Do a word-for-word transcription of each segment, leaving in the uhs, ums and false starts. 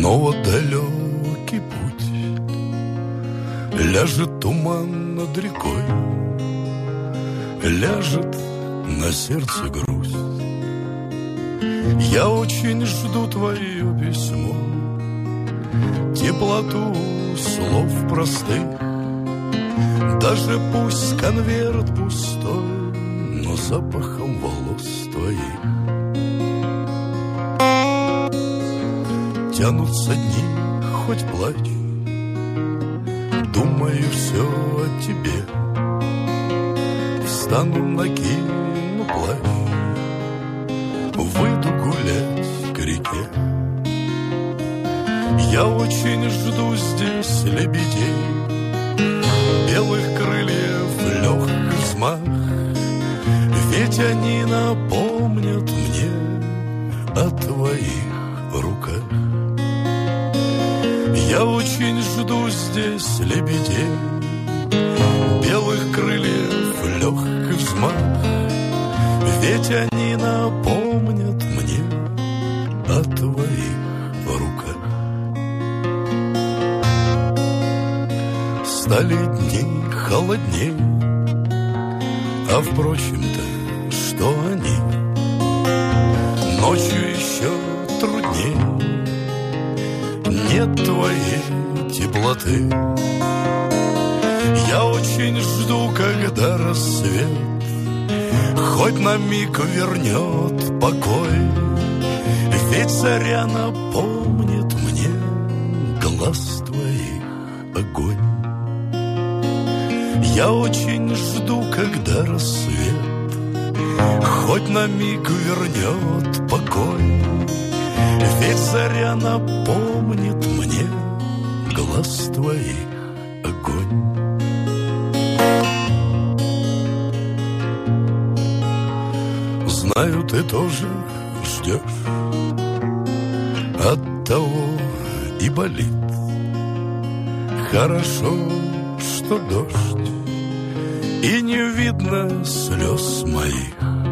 Снова далекий путь, ляжет туман над рекой, ляжет на сердце грусть. Я очень жду твое письмо, теплоту слов простых. Даже пусть конверт пустой, но запахом волос твоих. Тянутся дни, хоть плачь, думаю все о тебе. Встану, накину плащ, выйду гулять к реке. Я очень жду здесь лебедей, белых крыльев легкий взмах, ведь они напомнят мне о твоих руках. Я очень жду здесь лебедей, белых крыльев легкий взмах, ведь они напомнят мне о твоих руках. Стали дни холодней, а впрочем-то, что они? Ночью еще трудней, нет твоей теплоты. Я очень жду, когда рассвет хоть на миг вернет покой, ведь заря напомнит мне глаз твоих огонь. Я очень жду, когда рассвет хоть на миг вернет покой, ведь заря напомнит мне глаз твоих огонь. Знаю, ты тоже ждешь, оттого и болит. Хорошо, что дождь, и не видно слез моих.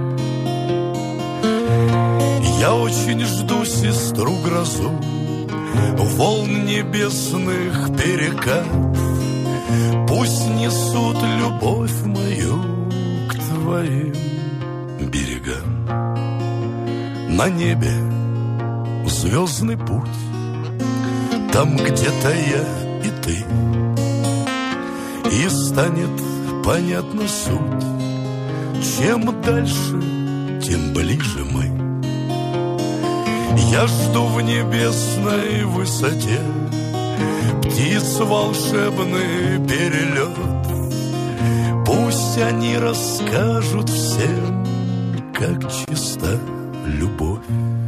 Я очень жду сестру грозу, волн небесных перекат. Пусть несут любовь мою к твоим берегам. На небе звездный путь, там где-то я и ты, и станет понятна суть. Чем дальше, тем ближе мы. Я жду в небесной высоте птиц волшебный перелет. Пусть они расскажут всем, как чиста любовь.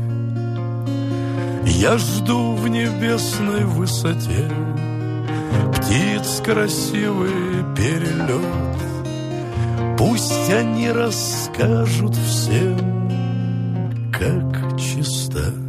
Я жду в небесной высоте птиц красивый перелет. Пусть они расскажут всем, как чиста